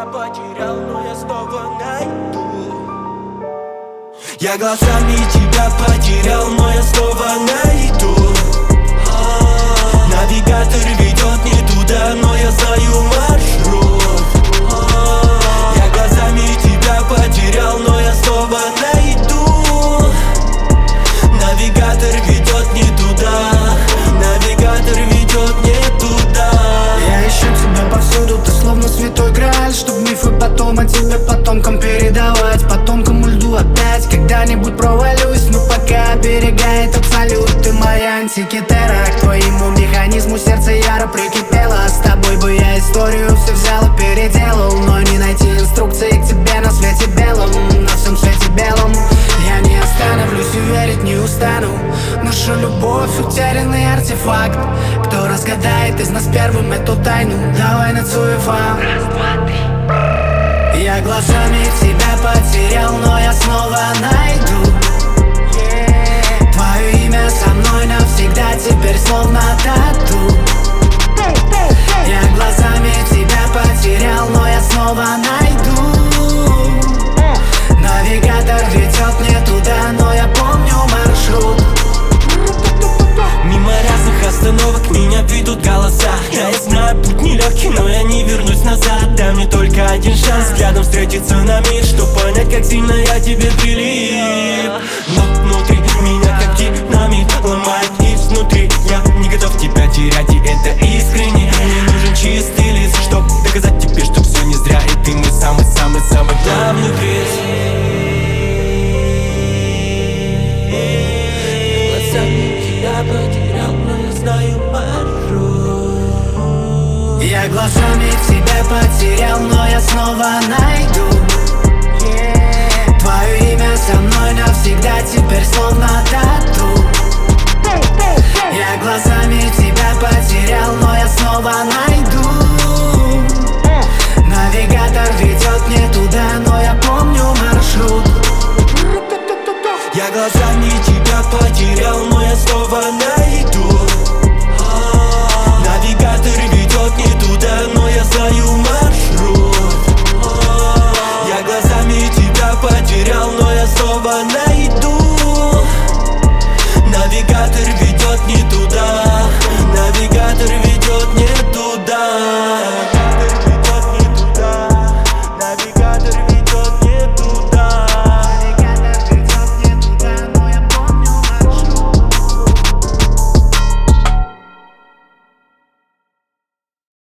тебя потерял, но я снова найду. Я глазами тебя потерял, но я снова найду. Навигатор ведет не туда, но я знаю маршрут. Я глазами тебя потерял, но я снова найду. Навигатор ведет не туда. Навигатор ведет не туда. Я ищу тебя повсюду, ты словно святой грааль, чтоб мифы потом о тебе потомкам передавать. По тонкому льду опять когда-нибудь провалюсь, но пока оберегает абсолют. Ты моя антикитера, к твоему механизму сердце яро прикипело. С тобой бы я историю все взял и переделал, но не найти инструкции к тебе на свете белом. На всем свете белом я не остановлюсь и верить не устану. Наша любовь утерянный артефакт. Кто разгадает из нас первым эту тайну? Давай на фан. Раз, два, три. Я глазами тебя потерял, но я снова найду. Твое имя со мной навсегда, теперь словно тату. Я глазами тебя потерял, но я снова найду. Навигатор ведет не туда, но я помню маршрут. Мимо разных остановок меня ведут голоса. Да, я знаю, путь нелегкий, но я не вернусь назад. Дай мне только один шанс взглядом встретиться на миг, чтоб понять, как сильно я тебе прилип. Но внутри меня как динамит ломает изнутри. Я не готов тебя терять, и это искренне. Мне нужен чистый лист, чтоб доказать тебе, что все не зря. И ты мой самый-самый-самый главный приз. Я глазами тебя потерял, но я снова найду. Твое имя со мной навсегда, теперь словно тату.